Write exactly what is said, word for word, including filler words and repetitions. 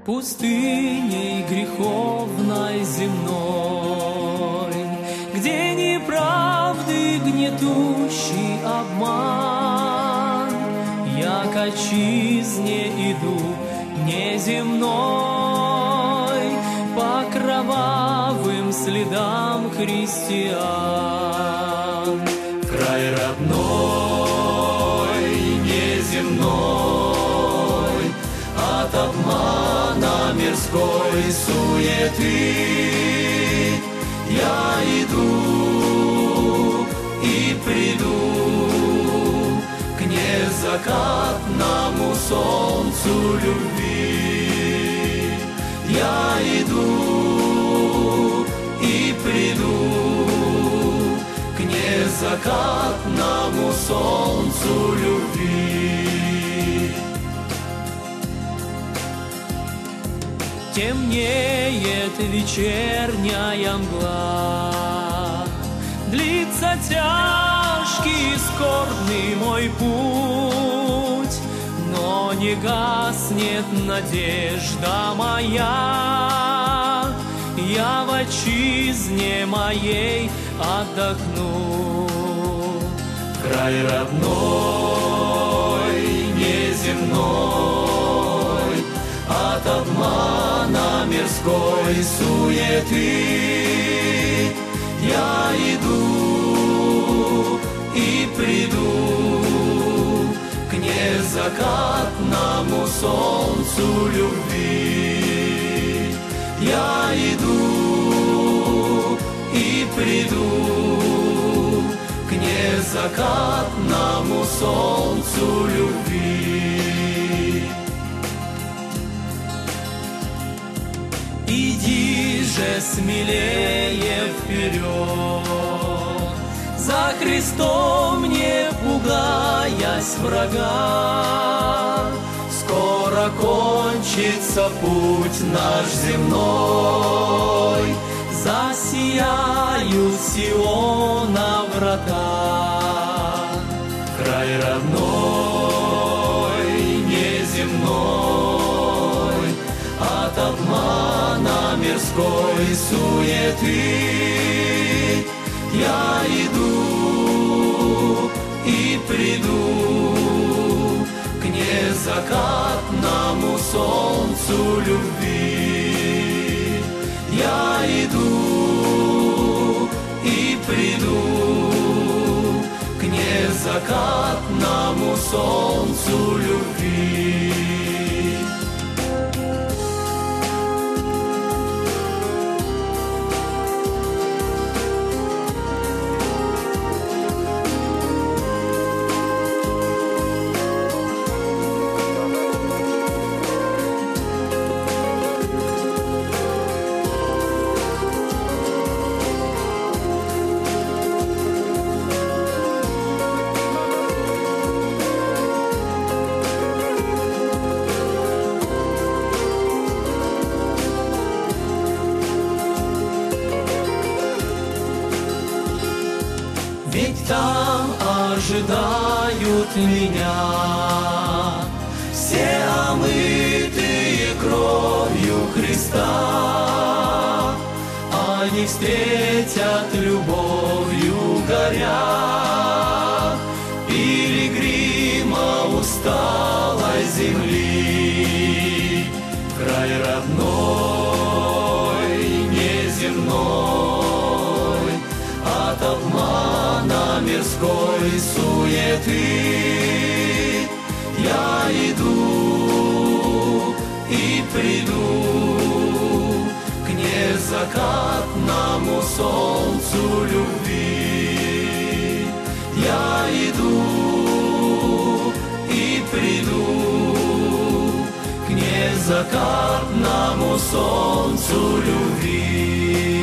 пустыней греховной земной, где неправды гнетущий обман, я к отчизне иду неземной, по кровавым следам христиан. Край родной, неземной, от обмана мирской суеты я иду и приду к незакатному солнцу любви. Я иду и приду к незакатному солнцу любви. Темнеет вечерняя мгла, длится тяжкий и скорбный мой путь, но не гаснет надежда моя, я в отчизне моей отдохну. Край родной, неземной, от обмана мирской суеты я иду и приду к незакатному солнцу любви. Я иду и приду к незакатному солнцу любви. Иди же смелее вперед, за Христом не пугаясь врага. Скоро кончится путь наш земной, засияют Сиона врата. Край родной, неземной, от обмана мирской суеты я иду и приду к незакатному солнцу любви. Я иду и приду к незакатному солнцу любви. Ведь там ожидают меня все омытые кровью Христа. Они встретят любовью горя пилигрима усталой земли. Край родной, неземной, от обмана мирской суеты я иду и приду к незакатному солнцу любви. Я иду и приду к незакатному солнцу любви.